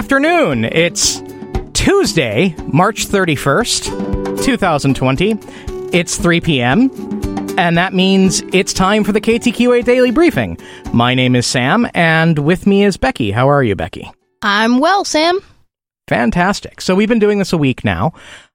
afternoon. It's Tuesday, March 31st, 2020. It's 3 p.m., and that means it's time for the KTQA Daily Briefing. My name is Sam, and with me is Becky. How are you, Becky? I'm well, Sam. Fantastic. So we've been doing this a week now.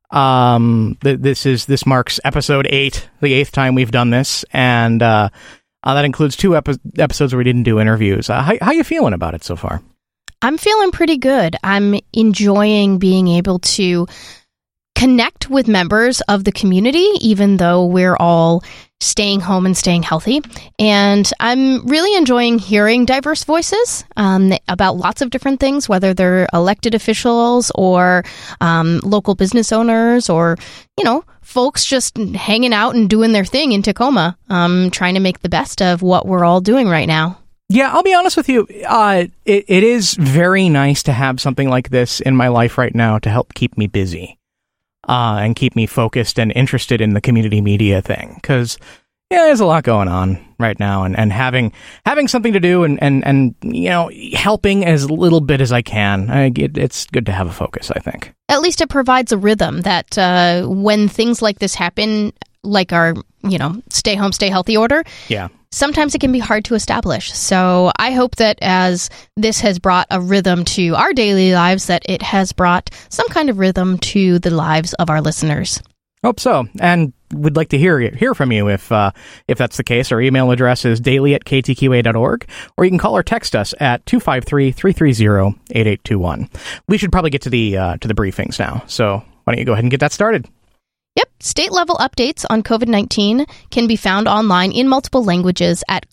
This marks episode 8, the 8th time we've done this, and that includes 2 episodes where we didn't do interviews. How you feeling about it so far? I'm feeling pretty good. I'm enjoying being able to connect with members of the community, even though we're all staying home and staying healthy. And I'm really enjoying hearing diverse voices about lots of different things, whether they're elected officials or local business owners or, folks just hanging out and doing their thing in Tacoma, trying to make the best of what we're all doing right now. Yeah, I'll be honest with you. It is very nice to have something like this in my life right now to help keep me busy and keep me focused and interested in the community media thing. Because, there's a lot going on right now, and having something to do and helping as little bit as I can. It's good to have a focus, I think. At least it provides a rhythm that when things like this happen, like our, stay home, stay healthy order. Yeah. Sometimes it can be hard to establish. So I hope that as this has brought a rhythm to our daily lives, that it has brought some kind of rhythm to the lives of our listeners. Hope so. And we'd like to hear from you if that's the case. Our email address is daily@ktqa.org, or you can call or text us at 253-330-8821. We should probably get to the briefings now. So why don't you go ahead and get that started? Yep. State-level updates on COVID-19 can be found online in multiple languages at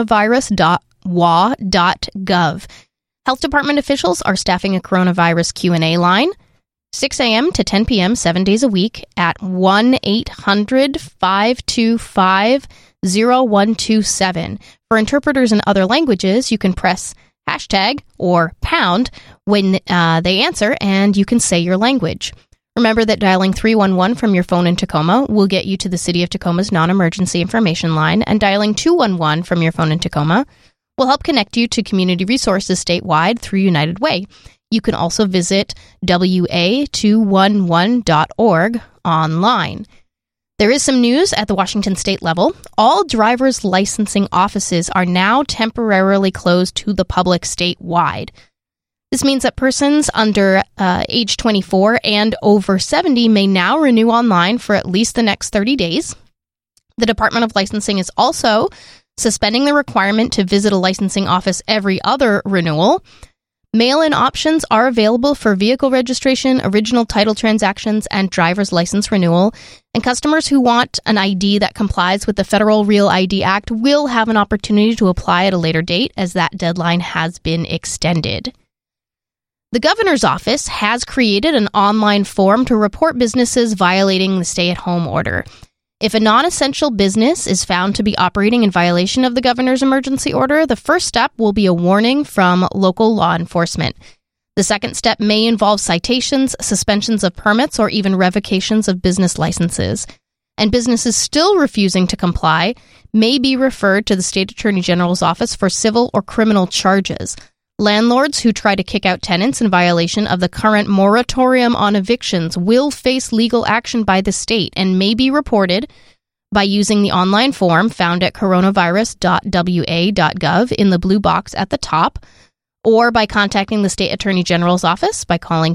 coronavirus.wa.gov. Health department officials are staffing a coronavirus Q&A line, 6 a.m. to 10 p.m. 7 days a week at 1-800-525-0127. For interpreters in other languages, you can press hashtag or pound when they answer, and you can say your language. Remember that dialing 311 from your phone in Tacoma will get you to the City of Tacoma's non-emergency information line, and dialing 211 from your phone in Tacoma will help connect you to community resources statewide through United Way. You can also visit wa211.org online. There is some news at the Washington state level. All driver's licensing offices are now temporarily closed to the public statewide. This means that persons under age 24 and over 70 may now renew online for at least the next 30 days. The Department of Licensing is also suspending the requirement to visit a licensing office every other renewal. Mail-in options are available for vehicle registration, original title transactions, and driver's license renewal. And customers who want an ID that complies with the Federal Real ID Act will have an opportunity to apply at a later date, as that deadline has been extended. The governor's office has created an online form to report businesses violating the stay-at-home order. If a non-essential business is found to be operating in violation of the governor's emergency order, the first step will be a warning from local law enforcement. The second step may involve citations, suspensions of permits, or even revocations of business licenses. And businesses still refusing to comply may be referred to the State Attorney General's office for civil or criminal charges. Landlords who try to kick out tenants in violation of the current moratorium on evictions will face legal action by the state and may be reported by using the online form found at coronavirus.wa.gov in the blue box at the top, or by contacting the State Attorney General's office by calling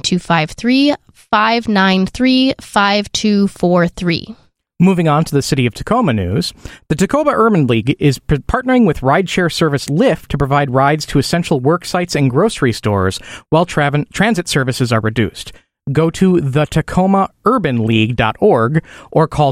253-593-5243. Moving on to the City of Tacoma news, the Tacoma Urban League is partnering with rideshare service Lyft to provide rides to essential work sites and grocery stores while transit services are reduced. Go to thetacomaurbanleague.org or call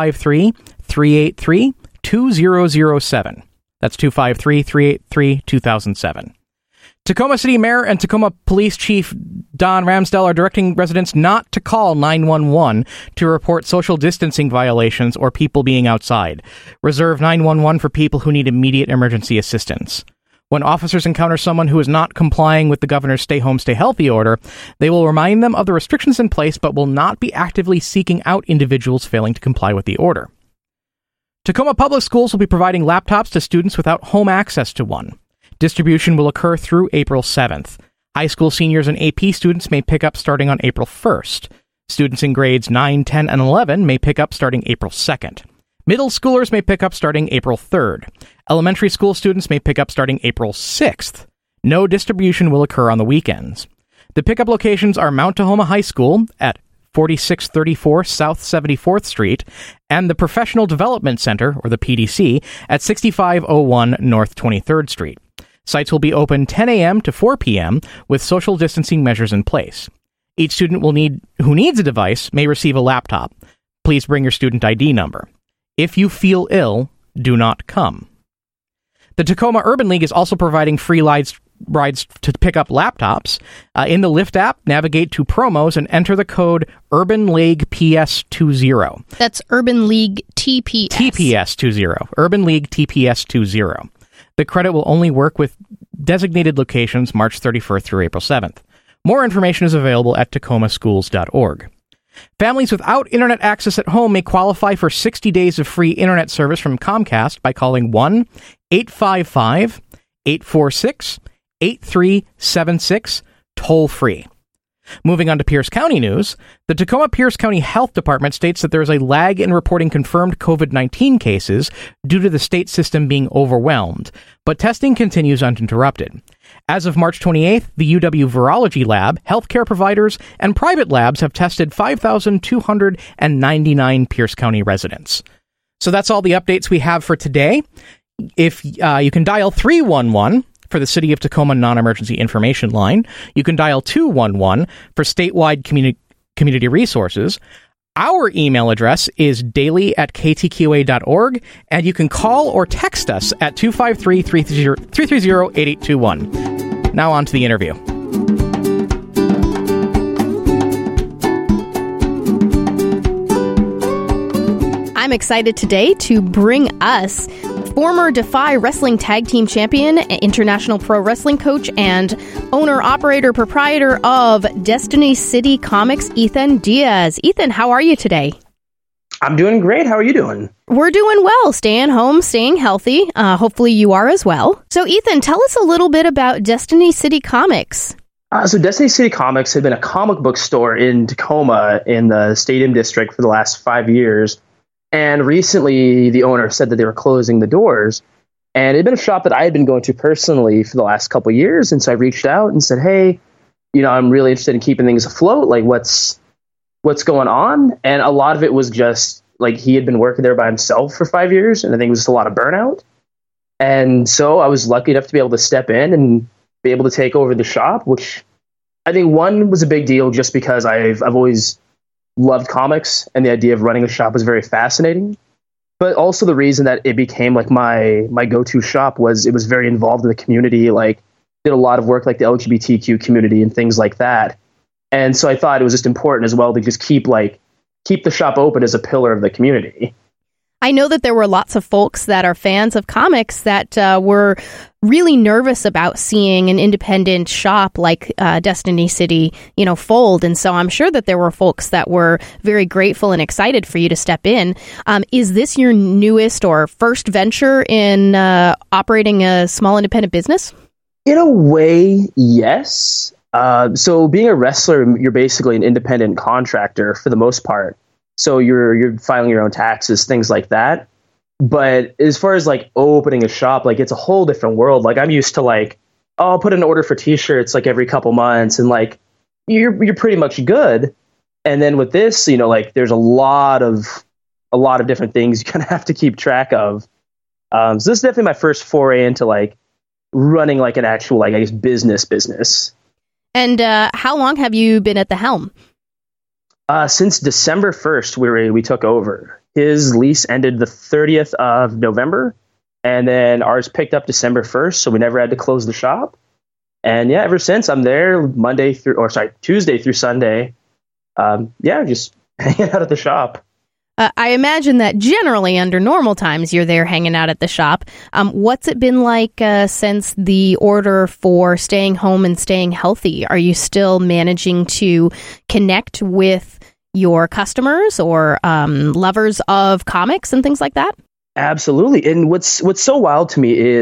253-383-2007. That's 253-383-2007. Tacoma City Mayor and Tacoma Police Chief Don Ramsdell are directing residents not to call 911 to report social distancing violations or people being outside. Reserve 911 for people who need immediate emergency assistance. When officers encounter someone who is not complying with the governor's stay home, stay healthy order, they will remind them of the restrictions in place but will not be actively seeking out individuals failing to comply with the order. Tacoma Public Schools will be providing laptops to students without home access to one. Distribution will occur through April 7th. High school seniors and AP students may pick up starting on April 1st. Students in grades 9, 10, and 11 may pick up starting April 2nd. Middle schoolers may pick up starting April 3rd. Elementary school students may pick up starting April 6th. No distribution will occur on the weekends. The pickup locations are Mount Tahoma High School at 4634 South 74th Street and the Professional Development Center, or the PDC, at 6501 North 23rd Street. Sites will be open 10 a.m. to 4 p.m. with social distancing measures in place. Each student who needs a device may receive a laptop. Please bring your student ID number. If you feel ill, do not come. The Tacoma Urban League is also providing free rides to pick up laptops. In the Lyft app, navigate to promos and enter the code Urban League PS20. That's Urban League TPS. TPS20. Urban League TPS20. The credit will only work with designated locations March 31st through April 7th. More information is available at tacomaschools.org. Families without internet access at home may qualify for 60 days of free internet service from Comcast by calling 1-855-846-8376 toll-free. Moving on to Pierce County news, the Tacoma-Pierce County Health Department states that there is a lag in reporting confirmed COVID-19 cases due to the state system being overwhelmed, but testing continues uninterrupted. As of March 28th, the UW Virology Lab, healthcare providers, and private labs have tested 5,299 Pierce County residents. So that's all the updates we have for today. If you can dial 311 for the City of Tacoma non-emergency information line. You can dial 211 for statewide community resources. Our email address is daily@ktqa.org, and you can call or text us at 253-330-8821. Now on to the interview. I'm excited today to bring us former Defy Wrestling Tag Team Champion, international pro wrestling coach, and owner-operator-proprietor of Destiny City Comics, Ethan Diaz. Ethan, how are you today? I'm doing great. How are you doing? We're doing well. Staying home, staying healthy. Hopefully you are as well. So, Ethan, tell us a little bit about Destiny City Comics. So Destiny City Comics had been a comic book store in Tacoma in the Stadium District for the last 5 years. And recently, the owner said that they were closing the doors. And it had been a shop that I had been going to personally for the last couple of years. And so I reached out and said, hey, I'm really interested in keeping things afloat. Like, what's going on? And a lot of it was just, like, he had been working there by himself for 5 years. And I think it was just a lot of burnout. And so I was lucky enough to be able to step in and be able to take over the shop, which I think, one, was a big deal just because I've always loved comics, and the idea of running a shop was very fascinating. But also the reason that it became like my go-to shop was it was very involved in the community, like did a lot of work like the LGBTQ community and things like that. And so I thought it was just important as well to just keep the shop open as a pillar of the community. I know that there were lots of folks that are fans of comics that were really nervous about seeing an independent shop like Destiny City, fold. And so I'm sure that there were folks that were very grateful and excited for you to step in. Is this your newest or first venture in operating a small independent business? In a way, yes. So being a wrestler, you're basically an independent contractor for the most part. So you're filing your own taxes, things like that. But as far as like opening a shop, like it's a whole different world. Like I'm used to like, I'll put an order for t-shirts like every couple months, and like you're pretty much good. And then with this, like there's a lot of different things you kind of have to keep track of. So this is definitely my first foray into like running like an actual, like, I guess, business. And how long have you been at the helm? Since December 1st, we took over. His lease ended the 30th of November, and then ours picked up December 1st, so we never had to close the shop. And yeah, ever since I'm there Tuesday through Sunday. Just hanging out at the shop. I imagine that generally under normal times you're there hanging out at the shop. What's it been like since the order for staying home and staying healthy? Are you still managing to connect with your customers or lovers of comics and things like that? Absolutely. And what's so wild to me is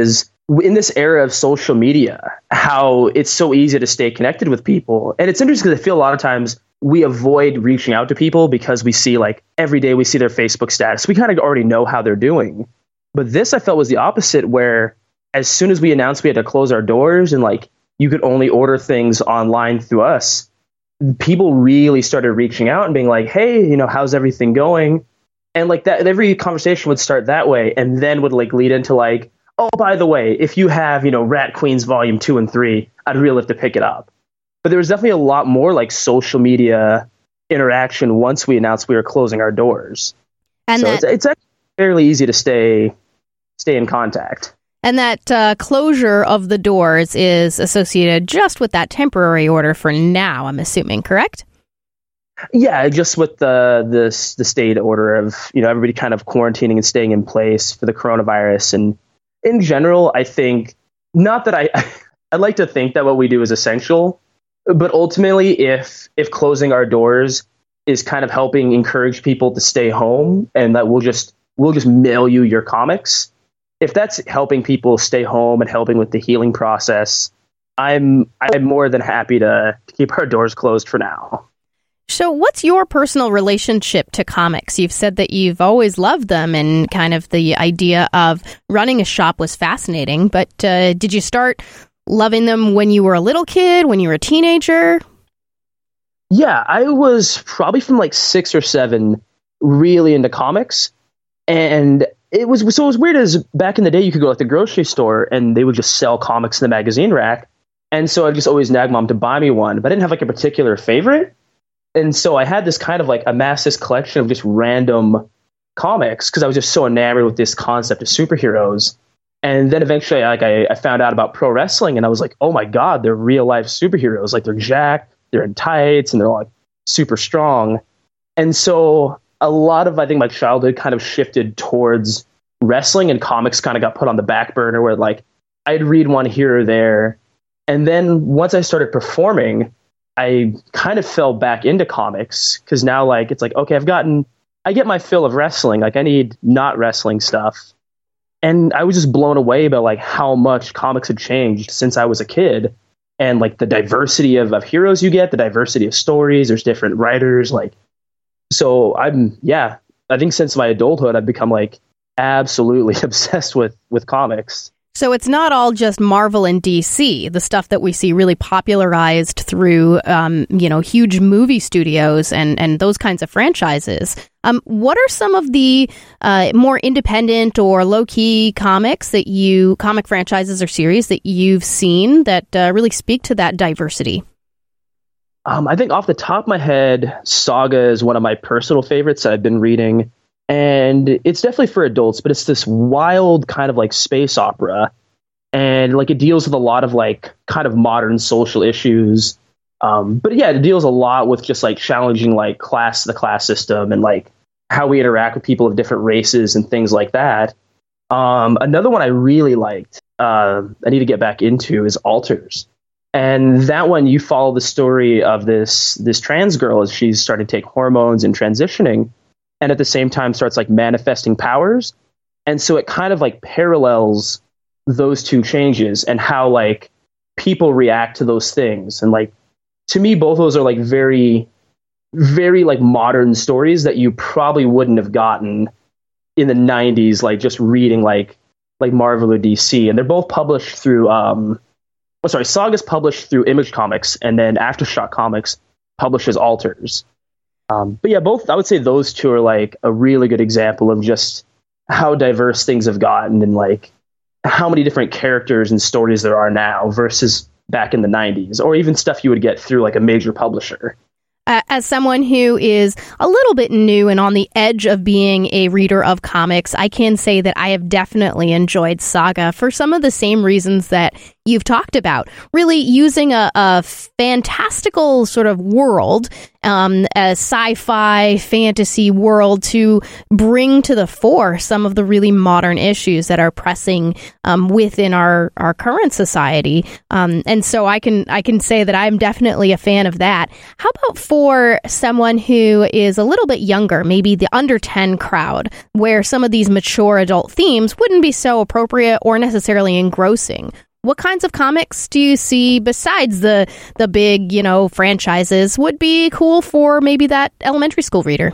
in this era of social media, how it's so easy to stay connected with people. And it's interesting because I feel a lot of times we avoid reaching out to people because we see like every day we see their Facebook status. We kind of already know how they're doing. But this I felt was the opposite, where as soon as we announced we had to close our doors and like you could only order things online through us, people really started reaching out and being like, hey, how's everything going? And like that, every conversation would start that way and then would like lead into like, oh, by the way, if you have, Rat Queens Volume 2 and 3, I'd really have to pick it up. But there was definitely a lot more like social media interaction once we announced we were closing our doors. And so it's actually fairly easy to stay in contact. And that closure of the doors is associated just with that temporary order for now, I'm assuming, correct? Yeah, just with the state order of, everybody kind of quarantining and staying in place for the coronavirus. And in general, I think, not that I'd like to think that what we do is essential, but ultimately, if closing our doors is kind of helping encourage people to stay home and that we'll just mail you your comics, if that's helping people stay home and helping with the healing process, I'm more than happy to keep our doors closed for now. So what's your personal relationship to comics? You've said that you've always loved them and kind of the idea of running a shop was fascinating, but did you start loving them when you were a little kid, when you were a teenager? Yeah, I was probably from like 6 or 7 really into comics. And it was weird as back in the day you could go to the grocery store and they would just sell comics in the magazine rack. And so I just always nag mom to buy me one, but I didn't have like a particular favorite. And so I had this kind of like amassed this collection of just random comics because I was just so enamored with this concept of superheroes. And then eventually I found out about pro wrestling and I was like, oh my God, they're real life superheroes. Like they're jacked, they're in tights, and they're like super strong. And so a lot of, I think, my childhood kind of shifted towards wrestling, and comics kind of got put on the back burner where like I'd read one here or there. And then once I started performing, I kind of fell back into comics because now like it's like, okay, I get my fill of wrestling. Like I need not wrestling stuff. And I was just blown away by like how much comics had changed since I was a kid, and like the diversity of heroes you get, the diversity of stories. There's different writers. Like, so I think since my adulthood, I've become like absolutely obsessed with comics. So it's not all just Marvel and DC, the stuff that we see really popularized through, huge movie studios and those kinds of franchises. What are some of the more independent or low-key comic franchises or series that you've seen that really speak to that diversity? I think off the top of my head, Saga is one of my personal favorites that I've been reading. And it's definitely for adults, but it's this wild kind of like space opera. And like it deals with a lot of like kind of modern social issues. But yeah, it deals a lot with just like challenging like the class system and like how we interact with people of different races and things like that. Another one I really liked, I need to get back into, is Alters. And that one, you follow the story of this trans girl as she's starting to take hormones and transitioning, and at the same time starts like manifesting powers. And so it kind of like parallels those two changes and how like people react to those things. And like, to me, both of those are like very, very like modern stories that you probably wouldn't have gotten in the 90s, like just reading like Marvel or DC. And they're both published through, Saga's published through Image Comics, and then Aftershock Comics publishes Alters. But yeah, both, I would say those two are like a really good example of just how diverse things have gotten and like how many different characters and stories there are now versus back in the 90s, or even stuff you would get through like a major publisher. As someone who is a little bit new and on the edge of being a reader of comics, I can say that I have definitely enjoyed Saga for some of the same reasons that you've talked about, really using a fantastical sort of world, a sci-fi fantasy world, to bring to the fore some of the really modern issues that are pressing within our current society. And so I can say that I'm definitely a fan of that. How about for someone who is a little bit younger, maybe the under 10 crowd, where some of these mature adult themes wouldn't be so appropriate or necessarily engrossing? What kinds of comics do you see besides the big, franchises would be cool for maybe that elementary school reader?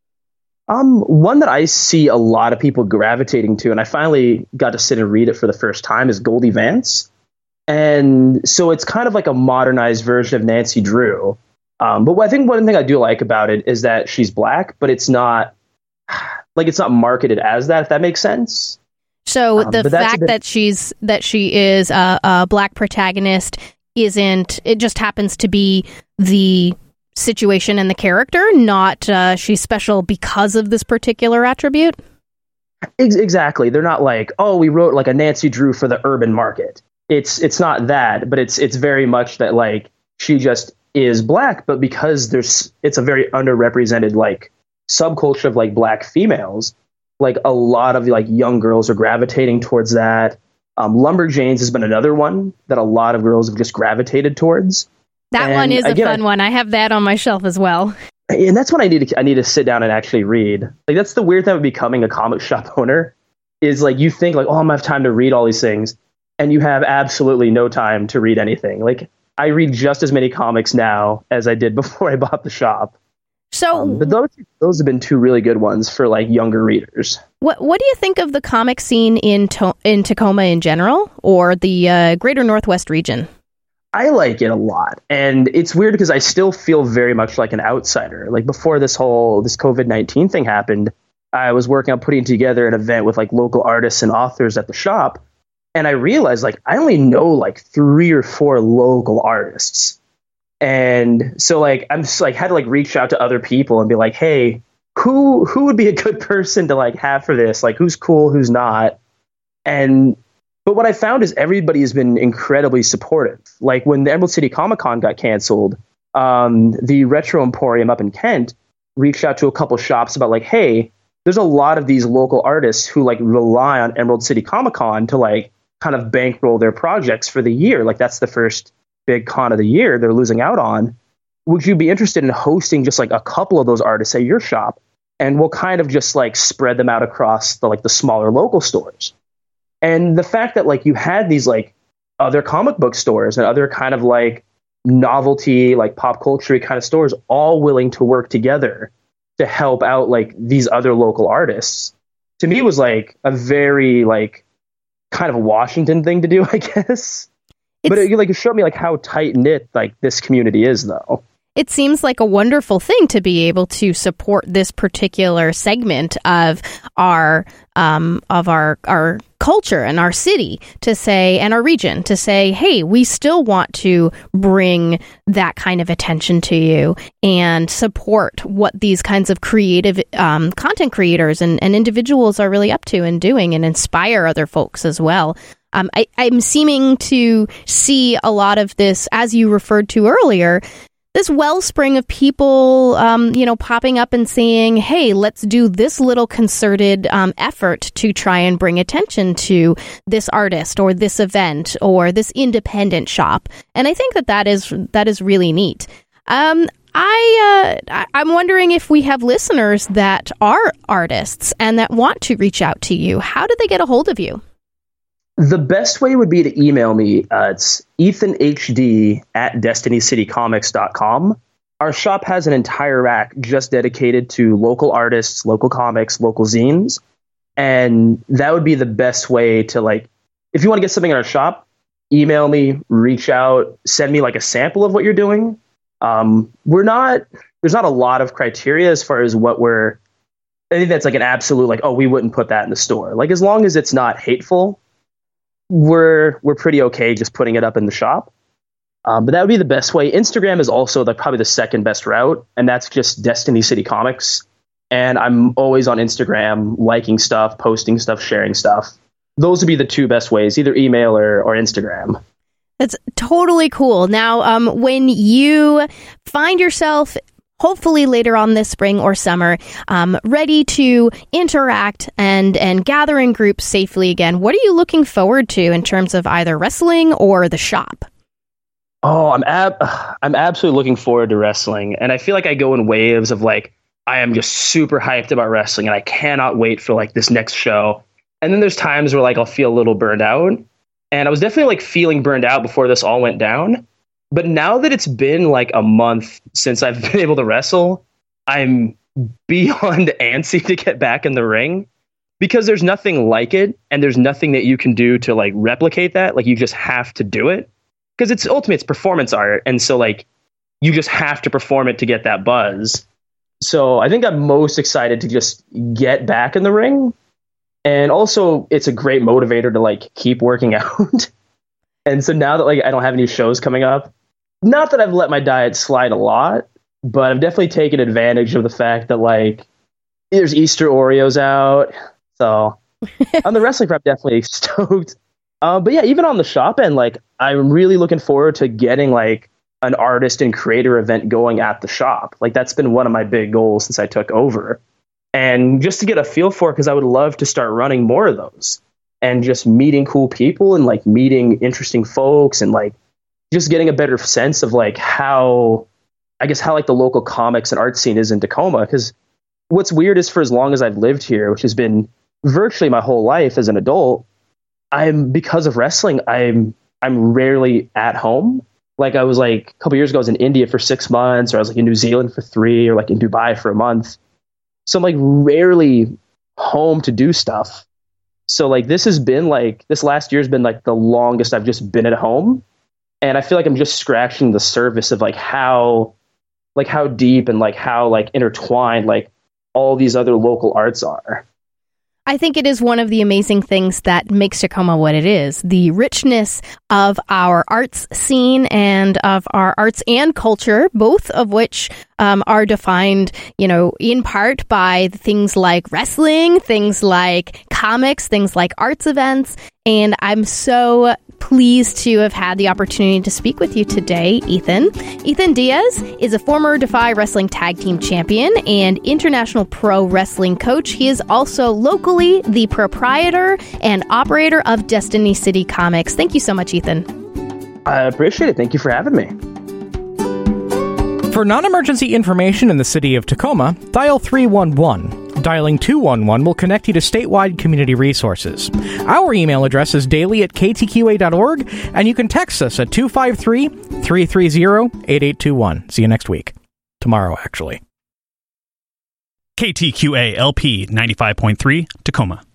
One that I see a lot of people gravitating to, and I finally got to sit and read it for the first time, is Goldie Vance. And so it's kind of like a modernized version of Nancy Drew. But I think one thing I do like about it is that she's black, but it's not marketed as that, if that makes sense. So the fact that she is a black protagonist it just happens to be the situation and the character, not she's special because of this particular attribute? Exactly. They're not like, oh, we wrote like a Nancy Drew for the urban market. It's not that, but it's very much that like she just is black, but because it's a very underrepresented like subculture of like black females, like a lot of like young girls are gravitating towards that. Lumberjanes has been another one that a lot of girls have just gravitated towards. That one is a fun one. I have that on my shelf as well. And that's what I need to sit down and actually read. Like that's the weird thing of becoming a comic shop owner, is like you think like, oh, I'm gonna have time to read all these things, and you have absolutely no time to read anything. Like I read just as many comics now as I did before I bought the shop. So, but those have been two really good ones for like younger readers. What do you think of the comic scene in Tacoma in general, or the Greater Northwest region? I like it a lot, and it's weird because I still feel very much like an outsider. Like before this COVID-19 thing happened, I was working on putting together an event with like local artists and authors at the shop, and I realized like I only know like 3 or 4 local artists. And so like I'm just like had to like reach out to other people and be like, hey, who would be a good person to like have for this? Like who's cool, who's not? But what I found is everybody has been incredibly supportive. Like when the Emerald City Comic Con got canceled, the Retro Emporium up in Kent reached out to a couple shops about like, hey, there's a lot of these local artists who like rely on Emerald City Comic Con to like kind of bankroll their projects for the year. Like that's the first big con of the year they're losing out on. Would you be interested in hosting just like a couple of those artists at your shop? And we'll kind of just like spread them out across the smaller local stores. And the fact that like you had these like other comic book stores and other kind of like novelty, like pop culture kind of stores all willing to work together to help out like these other local artists, to me was like a very like kind of Washington thing to do, I guess. But it showed me like how tight knit like this community is, though. It seems like a wonderful thing to be able to support this particular segment of our culture and our city, to say, and our region, to say, hey, we still want to bring that kind of attention to you and support what these kinds of creative content creators and individuals are really up to and doing, and inspire other folks as well. I'm seeming to see a lot of this, as you referred to earlier, this wellspring of people, popping up and saying, hey, let's do this little concerted effort to try and bring attention to this artist or this event or this independent shop. And I think that is really neat. I'm wondering if we have listeners that are artists and that want to reach out to you. How do they get a hold of you? The best way would be to email me. It's ethanhd@destinycitycomics.com. Our shop has an entire rack just dedicated to local artists, local comics, local zines. And that would be the best way to, like, if you want to get something in our shop, email me, reach out, send me like a sample of what you're doing. There's not a lot of criteria as far as I think that's like an absolute, like, oh, we wouldn't put that in the store. Like, as long as it's not hateful, we're pretty okay just putting it up in the shop. But that would be the best way. Instagram is also probably the second best route, and that's just Destiny City Comics. And I'm always on Instagram, liking stuff, posting stuff, sharing stuff. Those would be the two best ways, either email or Instagram. That's totally cool. Now, when you find yourself, hopefully later on this spring or summer, ready to interact and gather in groups safely again, what are you looking forward to in terms of either wrestling or the shop? Oh, I'm absolutely looking forward to wrestling. And I feel like I go in waves of like, I am just super hyped about wrestling and I cannot wait for like this next show. And then there's times where like I'll feel a little burned out. And I was definitely like feeling burned out before this all went down. But now that it's been like a month since I've been able to wrestle, I'm beyond antsy to get back in the ring because there's nothing like it. And there's nothing that you can do to like replicate that. Like you just have to do it because it's performance art. And so like you just have to perform it to get that buzz. So I think I'm most excited to just get back in the ring. And also it's a great motivator to like keep working out. And so now that like I don't have any shows coming up, not that I've let my diet slide a lot, but I've definitely taken advantage of the fact that like there's Easter Oreos out. So on the wrestling front, I'm definitely stoked. But yeah, even on the shop end, like I'm really looking forward to getting like an artist and creator event going at the shop. Like that's been one of my big goals since I took over. And just to get a feel for it, because I would love to start running more of those and just meeting cool people and like meeting interesting folks and like just getting a better sense of like how like the local comics and art scene is in Tacoma. Because what's weird is for as long as I've lived here, which has been virtually my whole life as an adult, because of wrestling, I'm rarely at home. Like I was like a couple years ago, I was in India for 6 months, or I was like in New Zealand for 3, or like in Dubai for a month. So I'm like rarely home to do stuff. So like this last year has been like the longest I've just been at home. And I feel like I'm just scratching the surface of like how deep and like how like intertwined like all these other local arts are. I think it is one of the amazing things that makes Tacoma what it is. The richness of our arts scene and of our arts and culture, both of which are defined, in part by things like wrestling, things like comics, things like arts events. And I'm so pleased to have had the opportunity to speak with you today, Ethan. Ethan Diaz is a former Defy Wrestling Tag Team Champion and International Pro Wrestling Coach. He is also locally the proprietor and operator of Destiny City Comics. Thank you so much, Ethan. I appreciate it. Thank you for having me. For non-emergency information in the city of Tacoma, dial 311. Dialing 211 will connect you to statewide community resources. Our email address is daily@ktqa.org, and you can text us at 253-330-8821. See you next week. Tomorrow, actually. KTQA LP 95.3, Tacoma.